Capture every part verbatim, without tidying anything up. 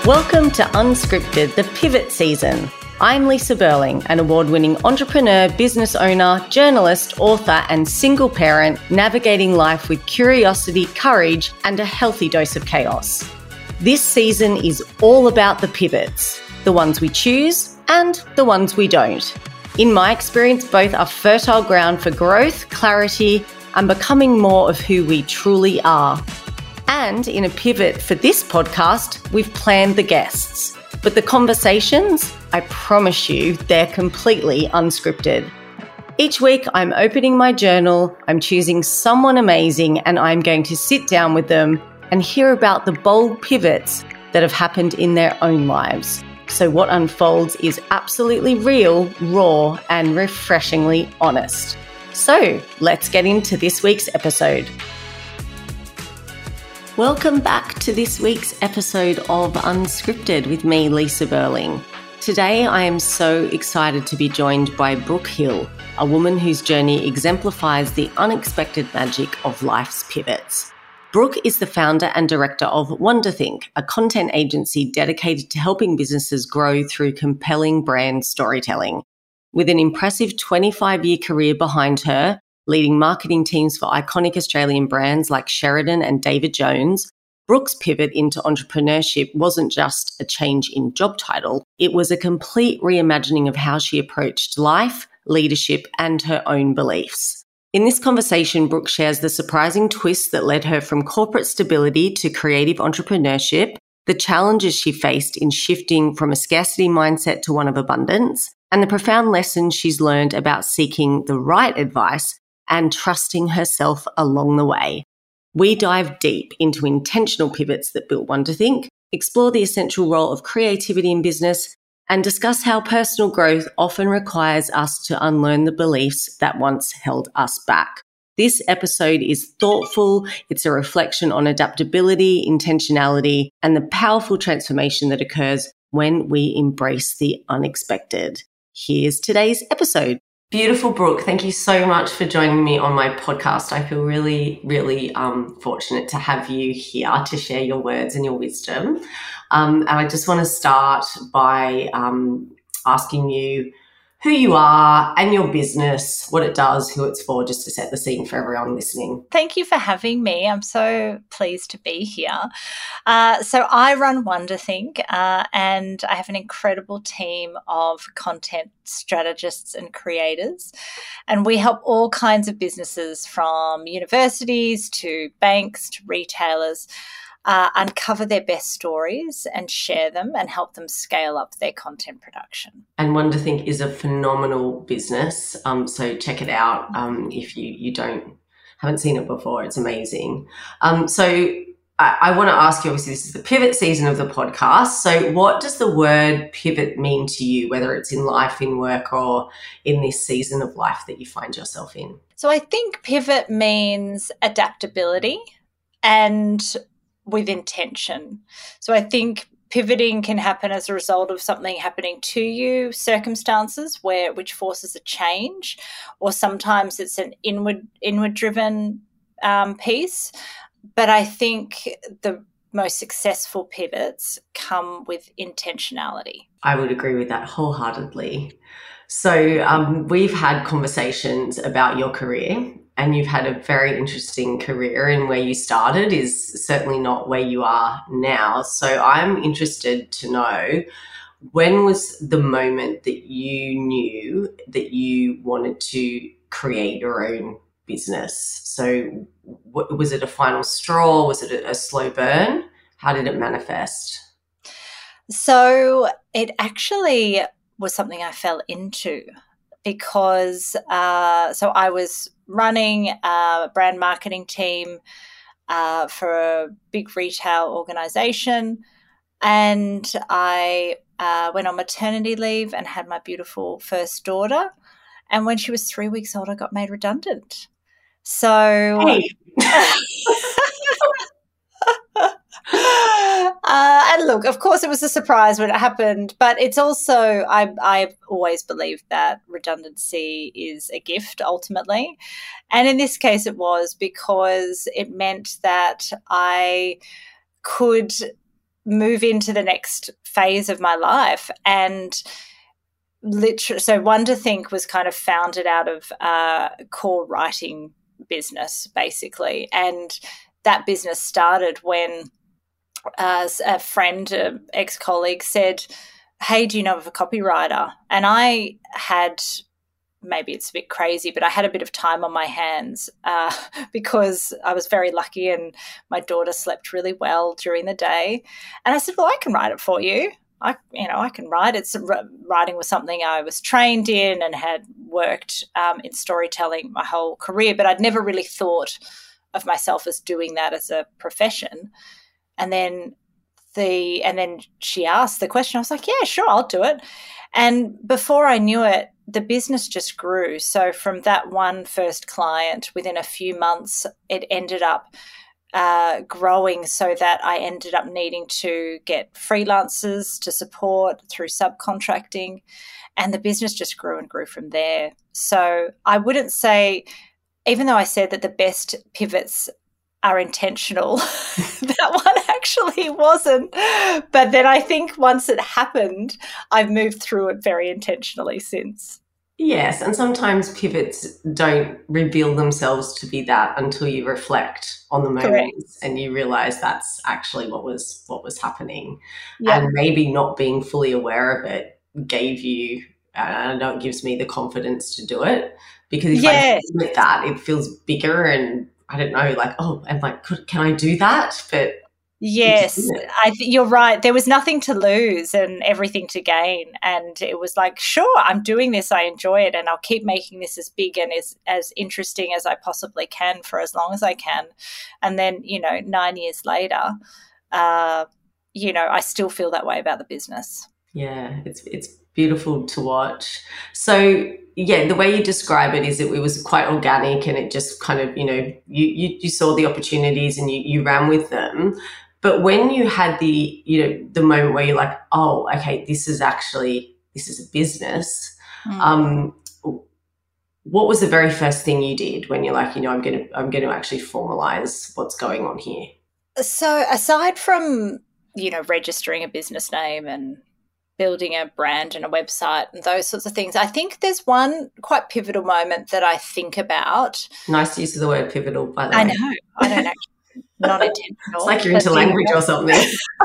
Welcome to Unscripted, the Pivot Season. I'm Lisa Burling, an award-winning entrepreneur, business owner, journalist, author, and single parent navigating life with curiosity, courage, and a healthy dose of chaos. This season is all about the pivots, the ones we choose and the ones we don't. In my experience, both are fertile ground for growth, clarity, and becoming more of who we truly are. And in a pivot for this podcast, we've planned the guests. But the conversations, I promise you, they're completely unscripted. Each week, I'm opening my journal, I'm choosing someone amazing, and I'm going to sit down with them and hear about the bold pivots that have happened in their own lives. So what unfolds is absolutely real, raw, and refreshingly honest. So let's get into this week's episode. Welcome back to this week's episode of Unscripted with me, Lisa Burling. Today, I am so excited to be joined by Brooke Hill, a woman whose journey exemplifies the unexpected magic of life's pivots. Brooke is the founder and director of Wonderthink, a content agency dedicated to helping businesses grow through compelling brand storytelling. With an impressive twenty-five-year career behind her, leading marketing teams for iconic Australian brands like Sheridan and David Jones, Brooke's pivot into entrepreneurship wasn't just a change in job title. It was a complete reimagining of how she approached life, leadership, and her own beliefs. In this conversation, Brooke shares the surprising twist that led her from corporate stability to creative entrepreneurship, the challenges she faced in shifting from a scarcity mindset to one of abundance, and the profound lessons she's learned about seeking the right advice and trusting herself along the way. We dive deep into intentional pivots that built Wonderthink, explore the essential role of creativity in business, and discuss how personal growth often requires us to unlearn the beliefs that once held us back. This episode is thoughtful. It's a reflection on adaptability, intentionality, and the powerful transformation that occurs when we embrace the unexpected. Here's today's episode. Beautiful, Brooke. Thank you so much for joining me on my podcast. I feel really, really um, fortunate to have you here to share your words and your wisdom. Um, and I just want to start by um, asking you who you are and your business, what it does, who it's for, just to set the scene for everyone listening. Thank you for having me. I'm so pleased to be here. Uh, so I run Wonderthink, uh, and I have an incredible team of content strategists and creators. And we help all kinds of businesses, from universities to banks to retailers, Uh, uncover their best stories and share them and help them scale up their content production. And Wonderthink is a phenomenal business, um, so check it out um, if you you don't haven't seen it before. It's amazing. Um, so I, I want to ask you, obviously this is the pivot season of the podcast, so what does the word pivot mean to you, whether it's in life, in work, or in this season of life that you find yourself in? So I think pivot means adaptability and with intention. So I think pivoting can happen as a result of something happening to you, circumstances where which forces a change, or sometimes it's an inward inward driven um, piece. But I think the most successful pivots come with intentionality. I would agree with that wholeheartedly. So um, we've had conversations about your career, and you've had a very interesting career, and where you started is certainly not where you are now. So I'm interested to know, when was the moment that you knew that you wanted to create your own business? So w- was it a final straw? Was it a, a slow burn? How did it manifest? So it actually was something I fell into, because uh, so I was running a brand marketing team uh, for a big retail organization, and I uh, went on maternity leave and had my beautiful first daughter. And when she was three weeks old, I got made redundant. So Hey. Uh, and look, of course, it was a surprise when it happened, but it's also, I, I've always believed that redundancy is a gift ultimately. And in this case, it was, because it meant that I could move into the next phase of my life. And literally, so Wonder Think was kind of founded out of a core writing business, basically. And that business started when uh, a friend, an ex-colleague said, hey, do you know of a copywriter? And I had, maybe it's a bit crazy, but I had a bit of time on my hands uh, because I was very lucky and my daughter slept really well during the day. And I said, well, I can write it for you. I, you know, I can write. It's writing was something I was trained in and had worked um, in storytelling my whole career, but I'd never really thought of myself as doing that as a profession. And then the, and then she asked the question. I was like, yeah, sure, I'll do it. And before I knew it, the business just grew. So from that one first client, within a few months, it ended up uh, growing so that I ended up needing to get freelancers to support through subcontracting, and the business just grew and grew from there. So I wouldn't say, even though I said that the best pivots are intentional, that one actually wasn't. But then I think once it happened, I've moved through it very intentionally since. Yes, and sometimes pivots don't reveal themselves to be that until you reflect on the moments. Correct. And you realize that's actually what was what was happening. Yep. And maybe not being fully aware of it gave you, I know it gives me the confidence to do it, because if yes. I do that, it feels bigger and I don't know, like, oh, I'm like, could, can I do that? But yes, I th- you're right. There was nothing to lose and everything to gain. And it was like, sure, I'm doing this. I enjoy it. And I'll keep making this as big and as, as interesting as I possibly can for as long as I can. And then, you know, nine years later, uh, you know, I still feel that way about the business. Yeah, it's it's beautiful to watch. So, yeah, the way you describe it is that it was quite organic and it just kind of, you know, you you, you saw the opportunities and you, you ran with them. But when you had the, you know, the moment where you're like, oh, okay, this is actually, this is a business. Mm. Um, what was the very first thing you did when you're like, you know, I'm going to, I'm going to actually formalize what's going on here? So aside from, you know, registering a business name and building a brand and a website and those sorts of things, I think there's one quite pivotal moment that I think about. Nice use of the word pivotal, by the I way. I know. I don't actually. Not intentional. It's like you're into language or something.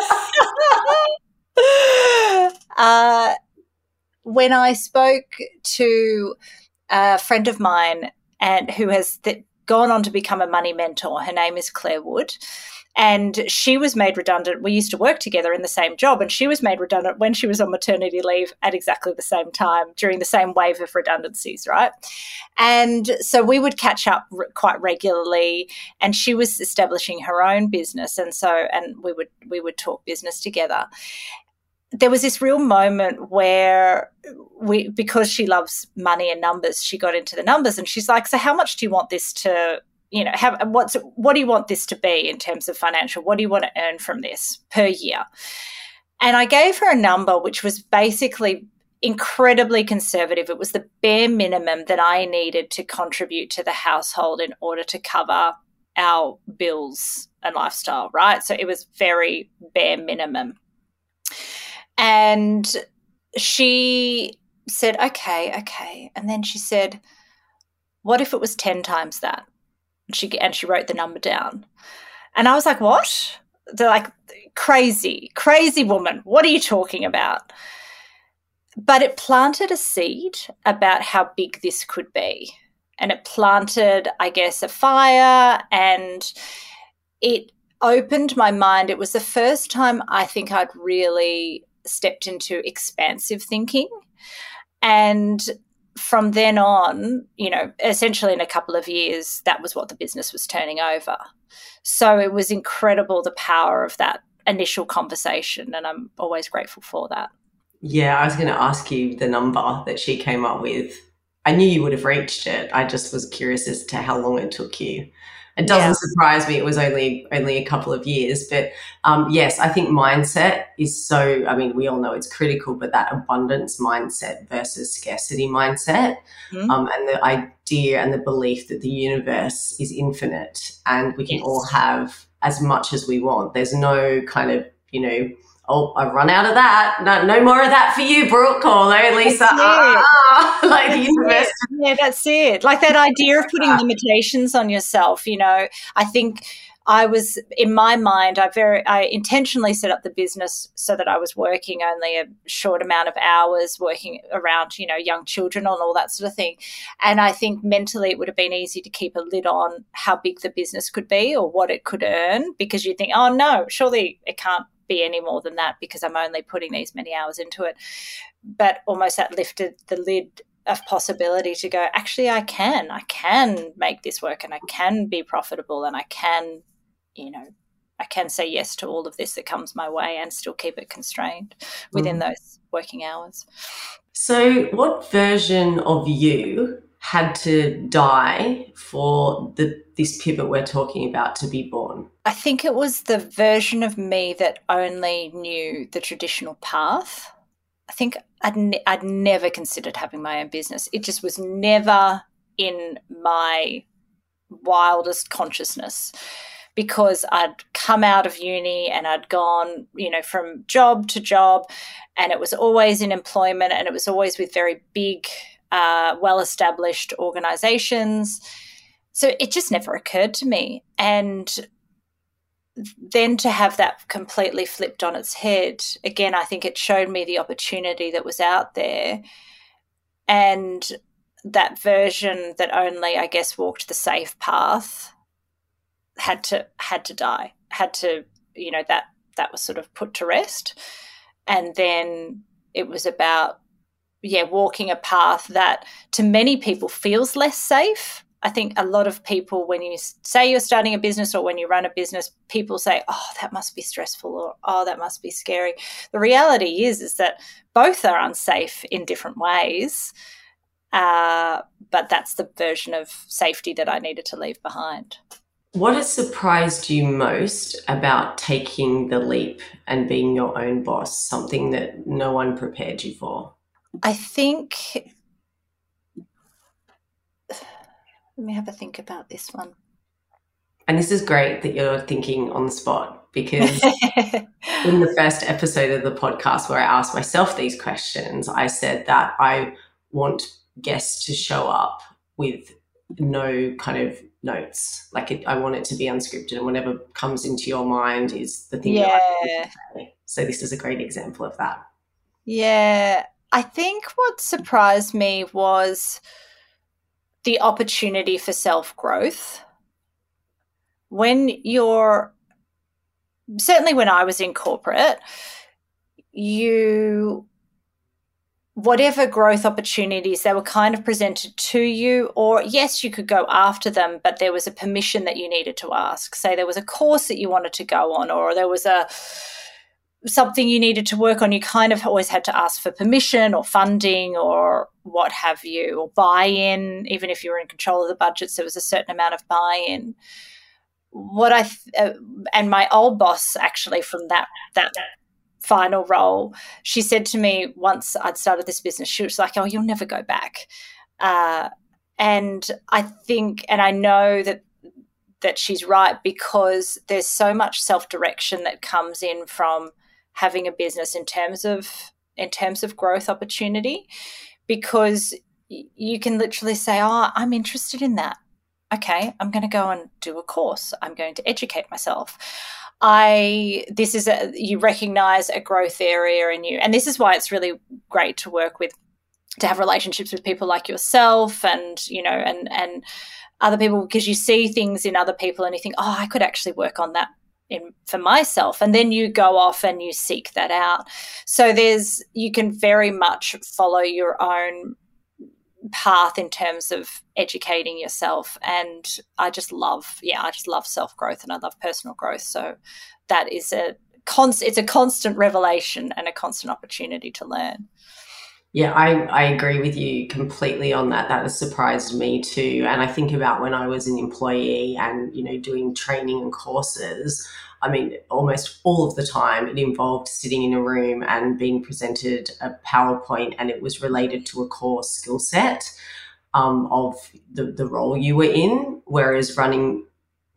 uh, when I spoke to a friend of mine and who has th- gone on to become a money mentor, her name is Claire Wood, and she was made redundant. We used to work together in the same job, and she was made redundant when she was on maternity leave at exactly the same time during the same wave of redundancies, right? And so we would catch up r- quite regularly, and she was establishing her own business, and so and we would we would talk business together. There was this real moment where we, because she loves money and numbers, she got into the numbers, and she's like, so how much do you want this to, you know, have, what's, what do you want this to be in terms of financial? What do you want to earn from this per year? And I gave her a number which was basically incredibly conservative. It was the bare minimum that I needed to contribute to the household in order to cover our bills and lifestyle, right? So it was very bare minimum. And she said, okay, okay. And then she said, what if it was ten times that? And she, and she wrote the number down. And I was like, what? They're like, crazy, crazy woman. What are you talking about? But it planted a seed about how big this could be. And it planted, I guess, a fire, and it opened my mind. It was the first time I think I'd really stepped into expansive thinking. And from then on, you know, essentially in a couple of years, that was what the business was turning over. So it was incredible, the power of that initial conversation, and I'm always grateful for that. Yeah, I was going to ask you the number that she came up with. I knew you would have reached it. I just was curious as to how long it took you. It doesn't yeah. surprise me. It was only only a couple of years. But, um, yes, I think mindset is so – I mean, we all know it's critical, but that abundance mindset versus scarcity mindset, mm-hmm. um, and the idea and the belief that the universe is infinite and we can yes. all have as much as we want. There's no kind of you know, oh, I've run out of that. No, no more of that for you, Brooke, or no, Lisa. Ah, like the universe. Yeah, that's it. Like that idea of putting limitations on yourself, you know, I think I was, in my mind, I very, I intentionally set up the business so that I was working only a short amount of hours, working around, you know, young children and all that sort of thing. And I think mentally it would have been easy to keep a lid on how big the business could be or what it could earn, because you think, oh no, surely it can't be any more than that because I'm only putting these many hours into it. But almost that lifted the lid of possibility to go, actually, I can, I can make this work and I can be profitable and I can, you know, I can say yes to all of this that comes my way and still keep it constrained within mm. those working hours. So what version of you had to die for the this pivot we're talking about to be born? I think it was the version of me that only knew the traditional path. I think I'd, ne- I'd never considered having my own business. It just was never in my wildest consciousness, because I'd come out of uni and I'd gone, you know, from job to job, and it was always in employment and it was always with very big, uh, well-established organisations. So it just never occurred to me. And then to have that completely flipped on its head, again, I think it showed me the opportunity that was out there, and that version that only, I guess, walked the safe path had to had to die, had to, you know, that that was sort of put to rest. And then it was about, yeah, walking a path that to many people feels less safe. I think a lot of people, when you say you're starting a business or when you run a business, people say, oh, that must be stressful, or, oh, that must be scary. The reality is, is that both are unsafe in different ways, uh, but that's the version of safety that I needed to leave behind. What has surprised you most about taking the leap and being your own boss, something that no one prepared you for? I think... Let me have a think about this one. And this is great that you're thinking on the spot, because in the first episode of the podcast where I asked myself these questions, I said that I want guests to show up with no kind of notes. Like it, I want it to be unscripted, and whatever comes into your mind is the thing. Yeah. That I want to say. So this is a great example of that. Yeah. I think what surprised me was the opportunity for self-growth. When you're, certainly when I was in corporate, you, whatever growth opportunities, they were kind of presented to you, or yes, you could go after them, but there was a permission that you needed to ask. Say there was a course that you wanted to go on, or there was a something you needed to work on, you kind of always had to ask for permission or funding or what have you, or buy-in. Even if you were in control of the budgets, there was a certain amount of buy-in. What I uh, and my old boss, actually, from that that final role, she said to me once I'd started this business, she was like, "Oh, you'll never go back." Uh, and I think, and I know that that she's right, because there's so much self-direction that comes in from having a business in terms of in terms of growth opportunity, because you can literally say, oh, I'm interested in that. Okay, I'm going to go and do a course. I'm going to educate myself. I this is a you recognize a growth area in you, and this is why it's really great to work with, to have relationships with people like yourself, and you know, and and other people, because you see things in other people and you think, oh, I could actually work on that in for myself, and then you go off and you seek that out. So there's you can very much follow your own path in terms of educating yourself, and I just love yeah I just love self-growth, and I love personal growth. So that is a const it's a constant revelation and a constant opportunity to learn. Yeah, I, I agree with you completely on that. That has surprised me too. And I think about when I was an employee and, you know, doing training and courses, I mean, almost all of the time it involved sitting in a room and being presented a PowerPoint, and it was related to a core skill set um, of the, the role you were in, whereas running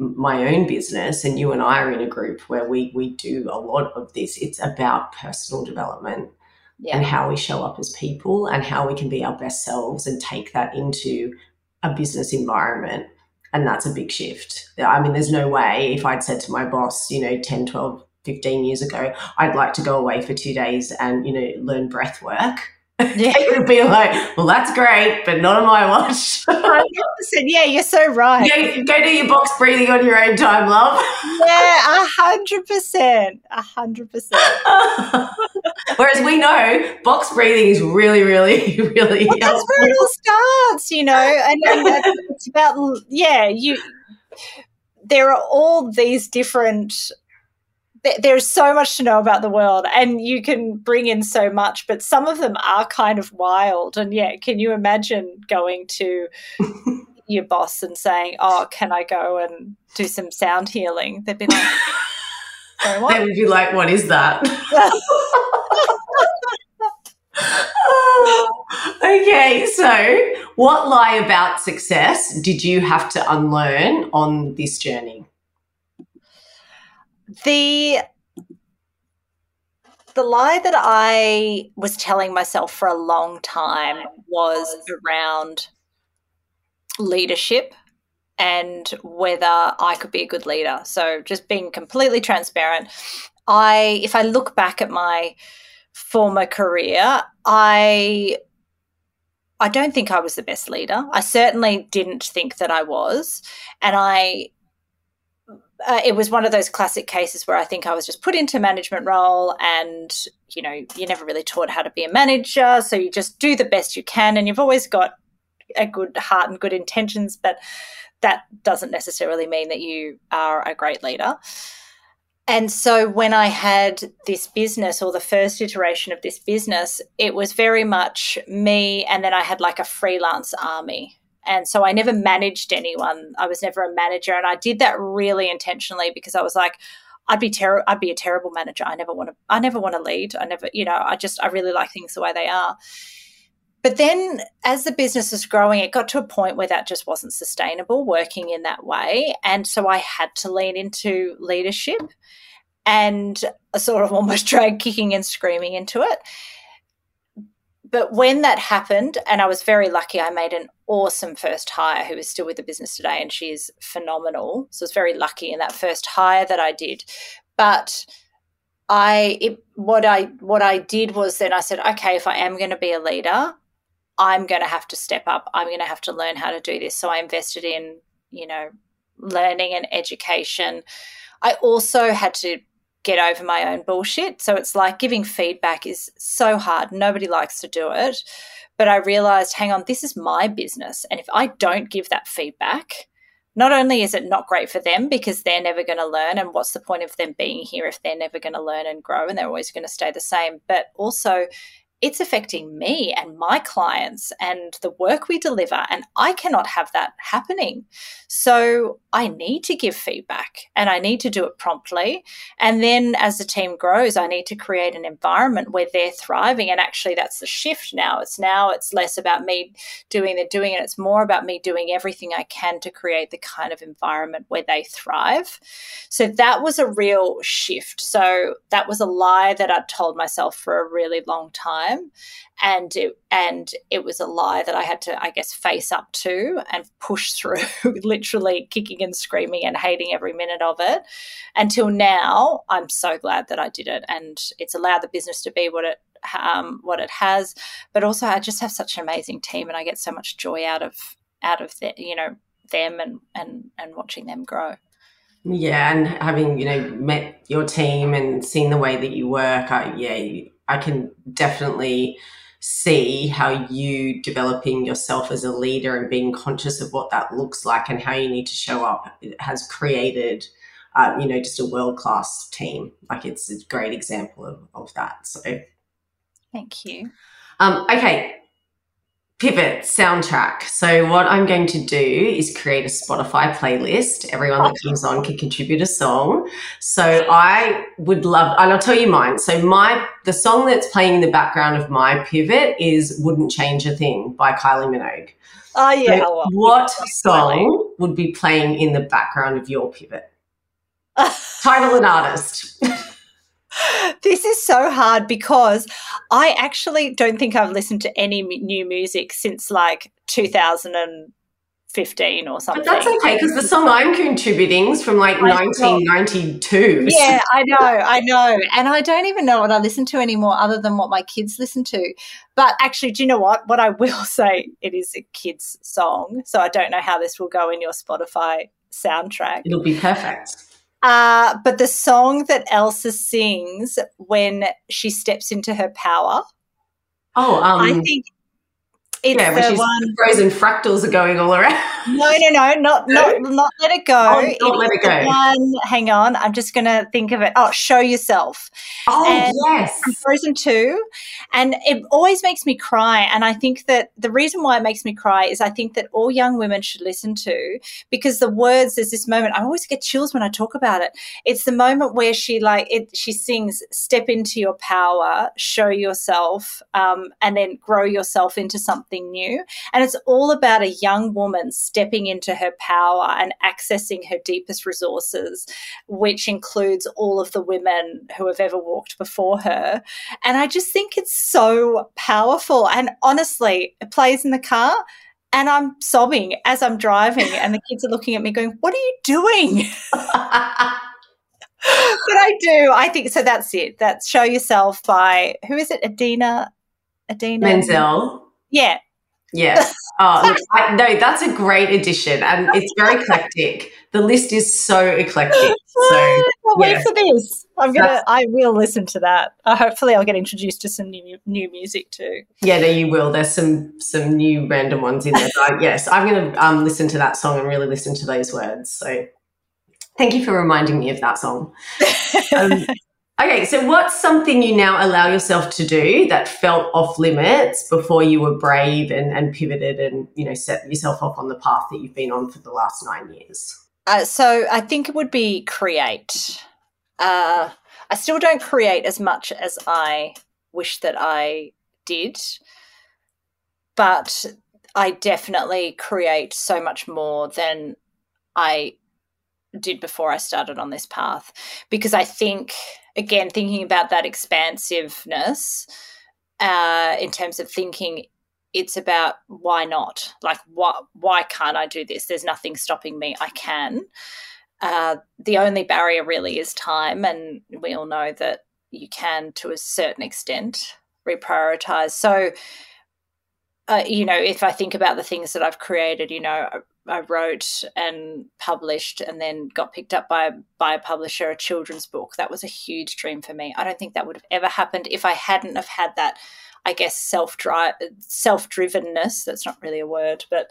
my own business, and you and I are in a group where we we do a lot of this, it's about personal development. Yeah. And how we show up as people and how we can be our best selves and take that into a business environment. And that's a big shift. I mean, there's no way if I'd said to my boss, you know, ten, twelve, fifteen years ago, I'd like to go away for two days and, you know, learn breath work. Yeah. It would be like, well, that's great, but not on my watch. one hundred percent. Yeah, you're so right. Yeah, go do your box breathing on your own time, love. Yeah, one hundred percent. one hundred percent. Whereas we know box breathing is really, really, really well, that's where it all starts, you know, and, and that's, it's about, yeah, you. There are all these different there's so much to know about the world and you can bring in so much, but some of them are kind of wild. And yeah, can you imagine going to your boss and saying, oh, can I go and do some sound healing? They'd be like, so what? They would be like, what is that? Okay, so what lie about success did you have to unlearn on this journey? The the lie that I was telling myself for a long time was around leadership and whether I could be a good leader. So just being completely transparent, I if I look back at my former career, I I don't think I was the best leader. I certainly didn't think that I was, and I Uh, it was one of those classic cases where I think I was just put into a management role and, you know, you're never really taught how to be a manager. So you just do the best you can and you've always got a good heart and good intentions, but that doesn't necessarily mean that you are a great leader. And so when I had this business or the first iteration of this business, it was very much me and then I had like a freelance army. And so I never managed anyone. I was never a manager. And I did that really intentionally because I was like, I'd be ter- I'd be a terrible manager. I never want to, I never want to lead. I never, you know, I just, I really like things the way they are. But then as the business was growing, it got to a point where that just wasn't sustainable working in that way. And so I had to lean into leadership and I sort of almost dragged kicking and screaming into it. But when that happened, and I was very lucky, I made an awesome first hire who is still with the business today and she's phenomenal. So I was very lucky in that first hire that I did. But I, it, what I, what I did was then I said, okay, if I am going to be a leader, I'm going to have to step up. I'm going to have to learn how to do this. So I invested in, you know, learning and education. I also had to get over my own bullshit. So it's like giving feedback is so hard. Nobody likes to do it. But I realized, hang on, this is my business. And if I don't give that feedback, not only is it not great for them because they're never going to learn, and what's the point of them being here if they're never going to learn and grow and they're always going to stay the same, but also it's affecting me and my clients and the work we deliver, and I cannot have that happening. So I need to give feedback and I need to do it promptly. And then as the team grows, I need to create an environment where they're thriving. And actually that's the shift now. It's now it's less about me doing the doing, and it's more about me doing everything I can to create the kind of environment where they thrive. So that was a real shift. So that was a lie that I'd told myself for a really long time. And it, and it was a lie that I had to, I guess, face up to and push through, literally kicking and screaming and hating every minute of it. Until now, I'm so glad that I did it, and it's allowed the business to be what it um, what it has. But also, I just have such an amazing team, and I get so much joy out of out of the, you know them and and and watching them grow. Yeah, and having, you know, met your team and seen the way that you work, I, yeah, I can definitely see how you developing yourself as a leader and being conscious of what that looks like and how you need to show up. It has created, uh, you know, just a world-class team. Like it's a great example of, of that. So thank you. Um, okay. Pivot soundtrack. So what I'm going to do is create a Spotify playlist. Everyone that comes on can contribute a song. So I would love, and I'll tell you mine. So my the song that's playing in the background of my pivot is "Wouldn't Change a Thing" by Kylie Minogue. Oh yeah. So well, what song would be playing in the background of your pivot? Title and artist. This is so hard because I actually don't think I've listened to any m- new music since like two thousand fifteen or something. But that's okay because the song I'm contributing is from like nineteen ninety-two. Yeah, I know, I know. And I don't even know what I listen to anymore other than what my kids listen to. But actually, do you know what? What I will say, it is a kid's song, so I don't know how this will go in your Spotify soundtrack. It'll be perfect. Uh, but the song that Elsa sings when she steps into her power, oh, um, I think it's yeah, the she's one. Frozen fractals are going all around. No, no, no, not not not Let It Go. Oh, not Let It Go. The one, hang on, I'm just going to think of it. Oh, Show Yourself. Oh, and yes. Frozen two. And it always makes me cry. And I think that the reason why it makes me cry is I think that all young women should listen to, because the words, there's this moment, I always get chills when I talk about it. It's the moment where she like it. She sings, "Step into your power, show yourself, um, and then grow yourself into something new." And it's all about a young woman stepping into her power and accessing her deepest resources, which includes all of the women who have ever walked before her. And I just think it's so powerful. And honestly, it plays in the car and I'm sobbing as I'm driving and the kids are looking at me going, "What are you doing?" But I do. I think so. That's it. That's Show Yourself by, who is it? Adina? Adina Menzel. Yeah. Yes. Oh, look, I, no, that's a great addition, and it's very eclectic. The list is so eclectic. So I'll yeah. wait for this. I'm gonna. That's, I will listen to that. Uh, hopefully, I'll get introduced to some new new music too. Yeah, no, you will. There's some some new random ones in there. But yes, I'm going to um, listen to that song and really listen to those words. So thank you for reminding me of that song. Um, Okay, so what's something you now allow yourself to do that felt off limits before you were brave and, and pivoted and, you know, set yourself off on the path that you've been on for the last nine years? Uh, so I think it would be create. Uh, I still don't create as much as I wish that I did, but I definitely create so much more than I did before I started on this path, because I think, again, thinking about that expansiveness uh, in terms of thinking, it's about why not? Like, what? Why can't I do this? There's nothing stopping me. I can. Uh, the only barrier really is time, and we all know that you can, to a certain extent, reprioritize. So, uh, you know, if I think about the things that I've created, you know, I wrote and published and then got picked up by, by a publisher, a children's book. That was a huge dream for me. I don't think that would have ever happened if I hadn't have had that, I guess, self-drive, self-drivenness. That's not really a word, but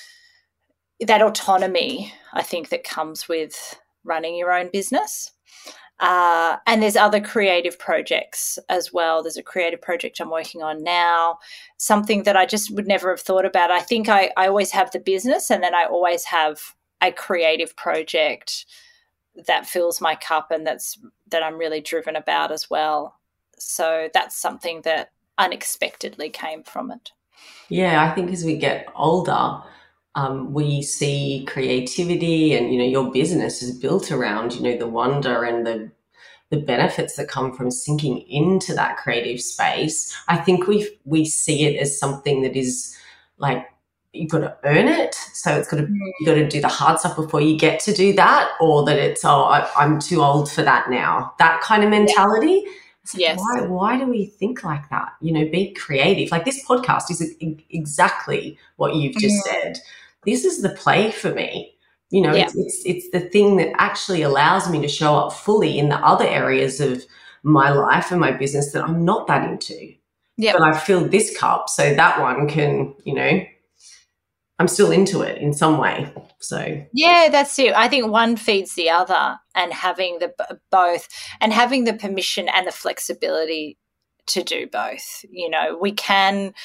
that autonomy, I think, that comes with running your own business. Uh, and there's other creative projects as well. There's a creative project I'm working on now, something that I just would never have thought about. I think I, I always have the business and then I always have a creative project that fills my cup and that's that I'm really driven about as well. So that's something that unexpectedly came from it. Yeah, I think as we get older, Um, we see creativity and, you know, your business is built around, you know, the wonder and the the benefits that come from sinking into that creative space. I think we we see it as something that is like, you've got to earn it. So it's got to, you've got to do the hard stuff before you get to do that, or that it's, oh, I, I'm too old for that now. That kind of mentality. Yeah. Like, yes. Why, why do we think like that? You know, be creative. Like this podcast is exactly what you've just mm. said. This is the play for me. You know, yeah. it's, it's it's the thing that actually allows me to show up fully in the other areas of my life and my business that I'm not that into. Yeah. But I filled this cup so that one can, you know, I'm still into it in some way. So yeah, that's it. I think one feeds the other, and having the both, and having the permission and the flexibility to do both. You know, we can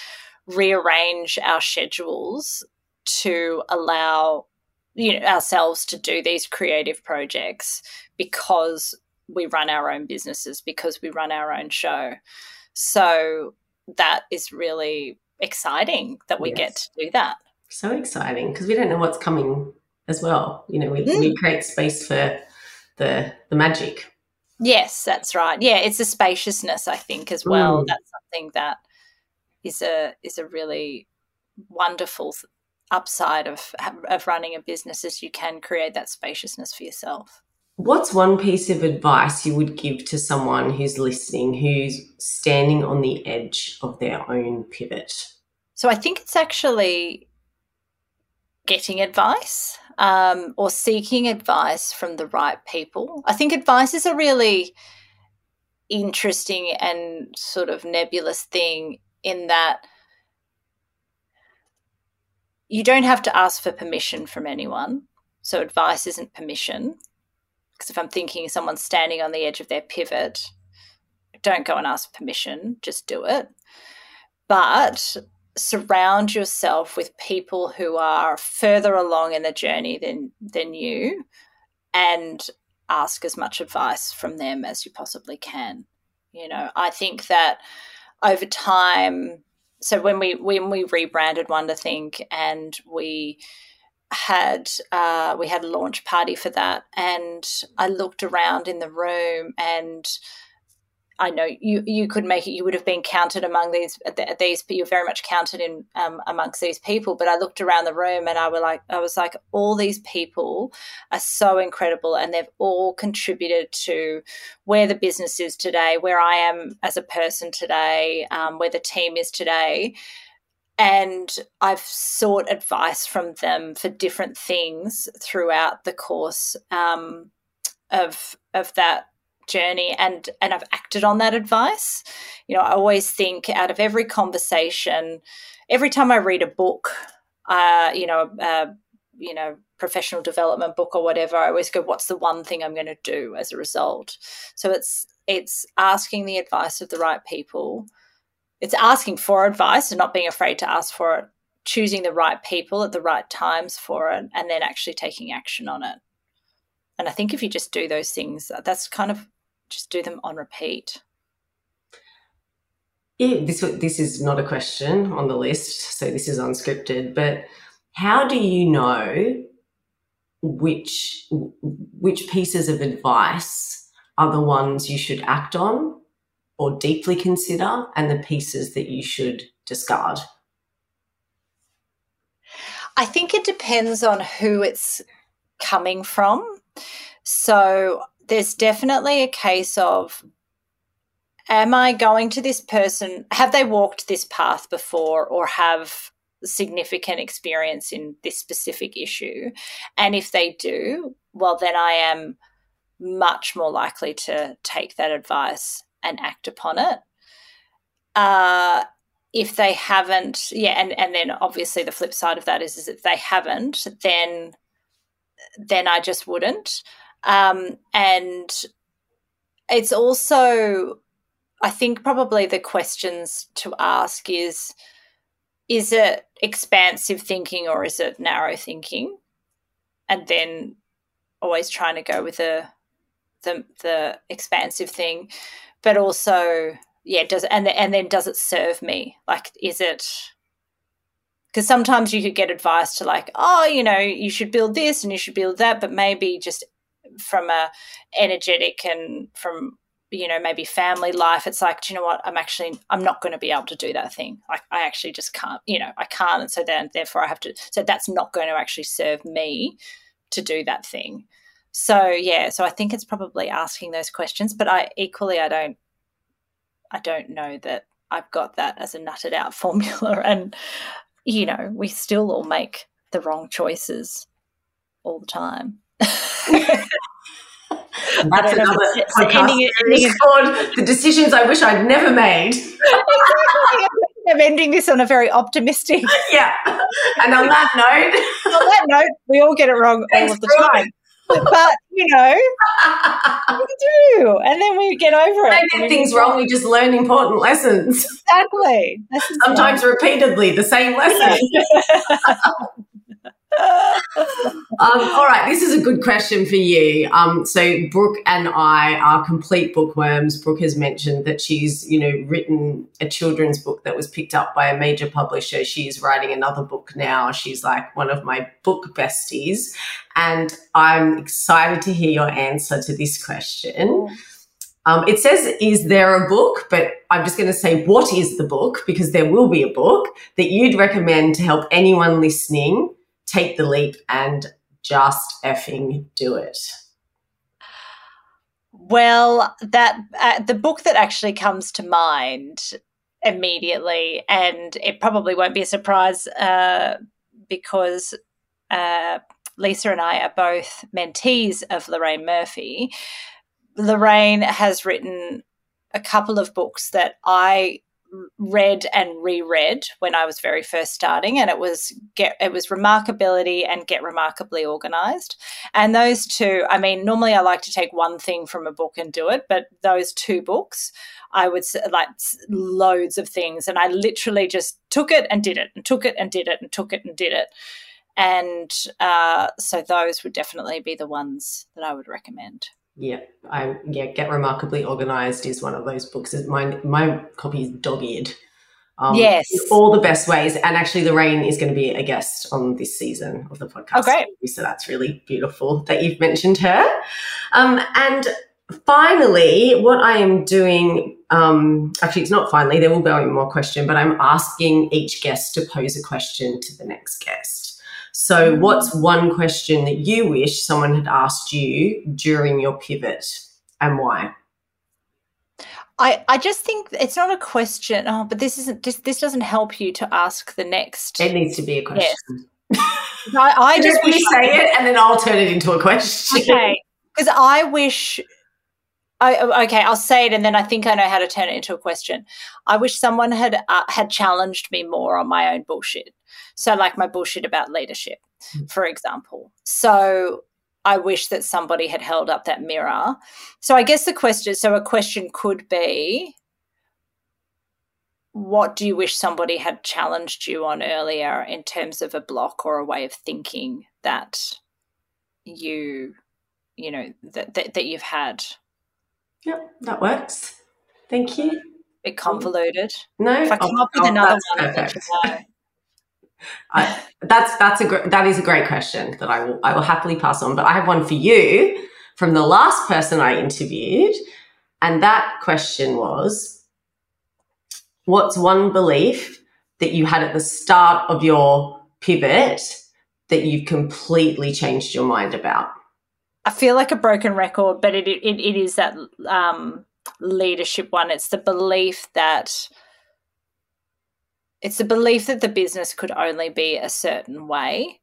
rearrange our schedules to allow, you know, ourselves to do these creative projects because we run our own businesses, because we run our own show. So that is really exciting that we yes. get to do that. So exciting, because we don't know what's coming as well. You know, we, mm. we create space for the the magic. Yes, that's right. Yeah, it's a spaciousness, I think, as well. Mm. That's something that is a is a really wonderful upside of of running a business, is you can create that spaciousness for yourself. What's one piece of advice you would give to someone who's listening, who's standing on the edge of their own pivot? So I think it's actually getting advice um, or seeking advice from the right people. I think advice is a really interesting and sort of nebulous thing, in that you don't have to ask for permission from anyone. So advice isn't permission. Because if I'm thinking someone's standing on the edge of their pivot, don't go and ask permission, just do it. But surround yourself with people who are further along in the journey than than you, and ask as much advice from them as you possibly can. You know, I think that over time, so when we when we rebranded Wonderthink, and we had uh, we had a launch party for that, and I looked around in the room, and I know you you could make it, you would have been counted among these these you're very much counted in um, amongst these people, but I looked around the room and I were like I was like all these people are so incredible, and they've all contributed to where the business is today, where I am as a person today, um, where the team is today. And I've sought advice from them for different things throughout the course um, of of that journey, and and I've acted on that advice. You know, I always think out of every conversation, every time I read a book, uh, you know, uh, you know, professional development book or whatever, I always go, what's the one thing I'm going to do as a result? So it's it's asking the advice of the right people. It's asking for advice and not being afraid to ask for it, choosing the right people at the right times for it, and then actually taking action on it. And I think if you just do those things, that's kind of just do them on repeat. Yeah, this this is not a question on the list, so this is unscripted, but how do you know which which pieces of advice are the ones you should act on or deeply consider, and the pieces that you should discard? I think it depends on who it's coming from. So there's definitely a case of, am I going to this person, have they walked this path before or have significant experience in this specific issue? And if they do, well, then I am much more likely to take that advice and act upon it. Uh, if they haven't, yeah, and, and then obviously the flip side of that is, is if they haven't, then then I just wouldn't. Um, and it's also, I think probably the questions to ask is, is it expansive thinking or is it narrow thinking? And then always trying to go with the the, the expansive thing. But also, yeah, does and and then does it serve me? Like, is it? Because sometimes you could get advice to like, oh, you know, you should build this and you should build that, but maybe just from a energetic and from, you know, maybe family life, it's like, do you know what? I'm actually, I'm not going to be able to do that thing. Like, I actually just can't, you know, I can't, and so then therefore I have to. So that's not going to actually serve me to do that thing. So yeah, so I think it's probably asking those questions, but I equally I don't I don't know that I've got that as a nutted out formula, and you know, we still all make the wrong choices all the time. That's another podcast ending, ending called The Decisions I Wish I'd Never Made. Exactly. I'm ending this on a very optimistic. Yeah. And on that note. on that note, we all get it wrong all of the time. But, you know, we do. And then we get over it. We don't get things wrong. We just learn important lessons. Exactly. Sometimes wrong. Repeatedly, the same lesson. um, all right, this is a good question for you. Um, so Brooke and I are complete bookworms. Brooke has mentioned that she's, you know, written a children's book that was picked up by a major publisher. She's writing another book now. She's like one of my book besties. And I'm excited to hear your answer to this question. Um, it says, is there a book? But I'm just going to say, what is the book? Because there will be a book that you'd recommend to help anyone listening take the leap and just effing do it. Well, that uh, the book that actually comes to mind immediately, and it probably won't be a surprise uh, because uh, Lisa and I are both mentees of Lorraine Murphy. Lorraine has written a couple of books that I read and reread when I was very first starting, and it was get it was Remarkability and Get Remarkably Organised. And those two, I mean, normally I like to take one thing from a book and do it, but those two books, I would say, like loads of things, and I literally just took it and did it, and took it and did it, and took it and did it. And uh, so those would definitely be the ones that I would recommend. Yeah, I yeah, Get Remarkably Organised is one of those books. My my copy is dog-eared. Um, yes, in all the best ways. And actually, Lorraine is going to be a guest on this season of the podcast. Oh, great! So that's really beautiful that you've mentioned her. Um, and finally, what I am doing, um, actually, it's not finally. There will be one more question, but I'm asking each guest to pose a question to the next guest. So what's one question that you wish someone had asked you during your pivot, and why? I, I just think it's not a question. Oh, but this isn't just this doesn't help you to ask the next. It needs to be a question. Yes. I, I just wish say it, and then I'll turn it into a question. Okay, because I wish. I, okay, I'll say it, and then I think I know how to turn it into a question. I wish someone had uh, had challenged me more on my own bullshit. So, like my bullshit about leadership, for example. So, I wish that somebody had held up that mirror. So, I guess the question, so a question could be, what do you wish somebody had challenged you on earlier in terms of a block or a way of thinking that you, you know, that that, that you've had? Yep, that works. Thank you. A bit convoluted. No, if I come oh, up with oh, another one, one, perfect. I, that's that's a gr- that is a great question that I will I will happily pass on. But I have one for you from the last person I interviewed, and that question was, what's one belief that you had at the start of your pivot that you've completely changed your mind about? I feel like a broken record, but it it, it is that um, leadership one. It's the belief that it's the belief that the business could only be a certain way.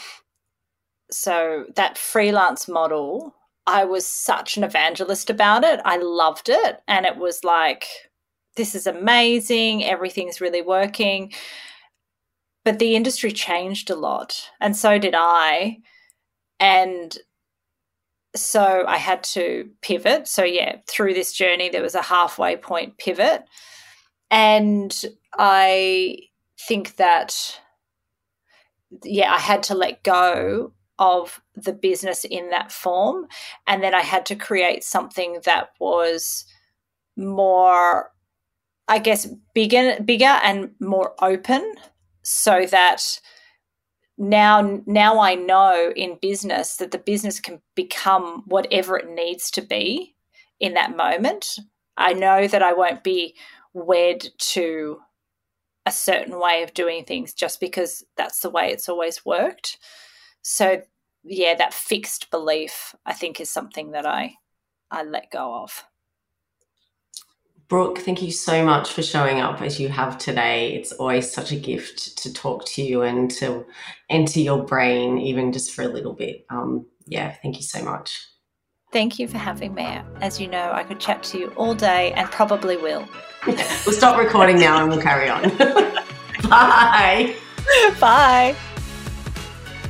So that freelance model, I was such an evangelist about it. I loved it, and it was like, this is amazing. Everything's really working. But the industry changed a lot, and so did I. And so I had to pivot. So, yeah, through this journey, there was a halfway point pivot. And I think that, yeah, I had to let go of the business in that form. And then I had to create something that was more, I guess, bigger, bigger and more open, so that Now, now I know in business that the business can become whatever it needs to be in that moment. I know that I won't be wed to a certain way of doing things just because that's the way it's always worked. So, yeah, that fixed belief, I think, is something that I, I let go of. Brooke, thank you so much for showing up as you have today. It's always such a gift to talk to you and to enter your brain, even just for a little bit. Um, yeah, thank you so much. Thank you for having me. As you know, I could chat to you all day and probably will. We'll stop recording now and we'll carry on. Bye. Bye.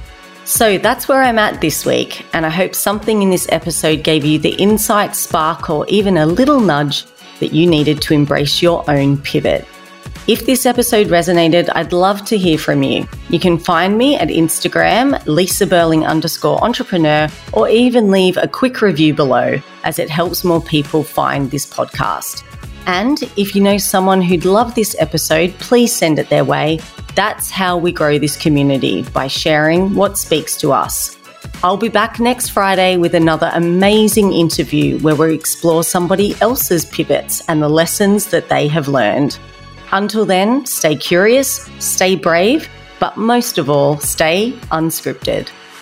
So that's where I'm at this week, and I hope something in this episode gave you the insight, spark, or even a little nudge that you needed to embrace your own pivot. If this episode resonated, I'd love to hear from you. You can find me at Instagram, Lisa Burling underscore entrepreneur, or even leave a quick review below, as it helps more people find this podcast. And if you know someone who'd love this episode, please send it their way. That's how we grow this community, by sharing what speaks to us. I'll be back next Friday with another amazing interview where we explore somebody else's pivots and the lessons that they have learned. Until then, stay curious, stay brave, but most of all, stay unscripted.